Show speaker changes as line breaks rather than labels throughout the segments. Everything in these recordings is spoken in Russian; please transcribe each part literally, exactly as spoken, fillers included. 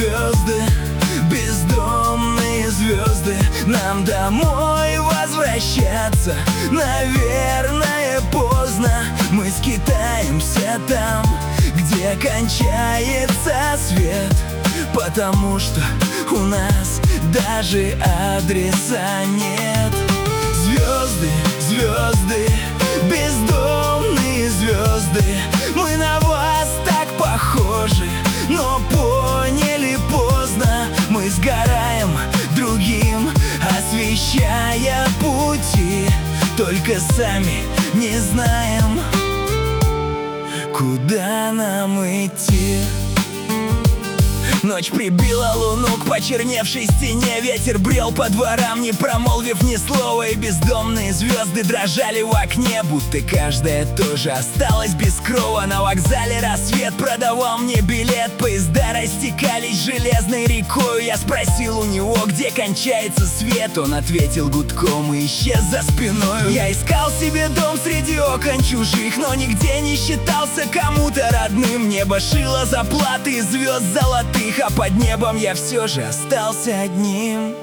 звезды, бездомные звезды. Нам домой возвращаться, наверное, поздно. Мы скитаемся там, где кончается свет, потому что у нас даже адреса нет. Звезды, звезды, бездомные звезды, мы на вас так похожи, но поняли поздно. Мы сгораем другим, освещая пути, только сами не знаем, куда нам идти. Ночь прибила луну к почерневшей стене. Ветер брел по дворам, не промолвив ни слова. И бездомные звезды дрожали в окне, будто каждая тоже осталась без крова. На вокзале рассвет продавал мне билет. Поезда растекались железной рекой. Я спросил у него, где кончается свет. Он ответил гудком и исчез за спиной. Я искал себе дом среди окон чужих, но нигде не считался кому-то родным. Небо шило заплаты из звезд золотых, а под небом я все же остался одним.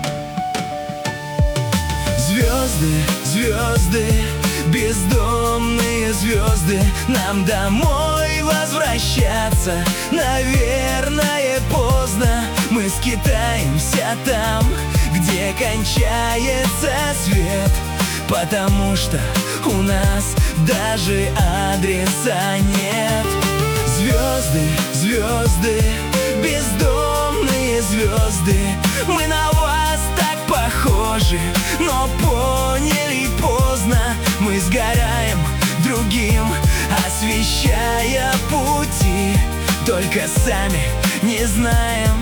Звезды, звезды, бездомные звезды, нам домой возвращаться, наверное, поздно. Мы скитаемся там, где кончается свет, потому что у нас даже адреса нет. Звезды, звезды, бездомные звезды, мы на вас так похожи, но поняли поздно. Мы сгораем другим, освещая пути, только сами не знаем,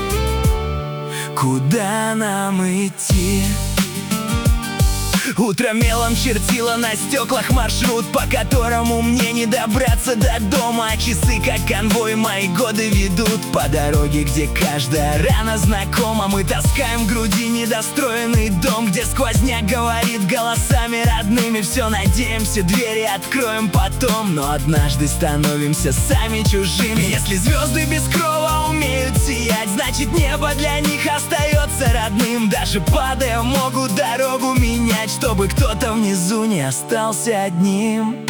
куда нам идти. Утро мелом чертило на стеклах маршрут, по которому мне не добраться до дома. А часы, как конвой, мои годы ведут по дороге, где каждая рана знакома. Мы таскаем в груди недостроенный дом, где сквозняк говорит голосами родными. Все надеемся, двери откроем потом, но однажды становимся сами чужими. Если звезды без крова умеют сиять, значит небо для них остается родным. Даже падая, могут дорогу менять, чтобы кто-то внизу не остался одним.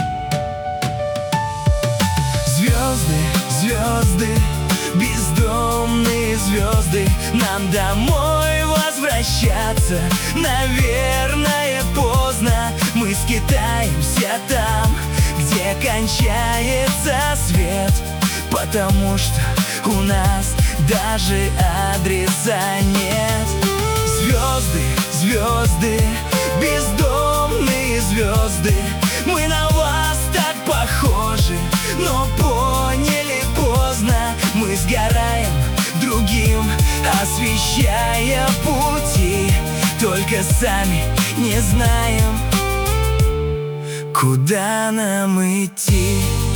Звезды, звезды, бездомные звезды, нам домой возвращаться, наверное, поздно. Мы скитаемся там, где кончается свет, потому что у нас даже адреса нет. Звезды, звезды, бездомные звезды, мы на вас так похожи, но поняли поздно. Мы сгораем другим, освещая пути, только сами не знаем, куда нам идти.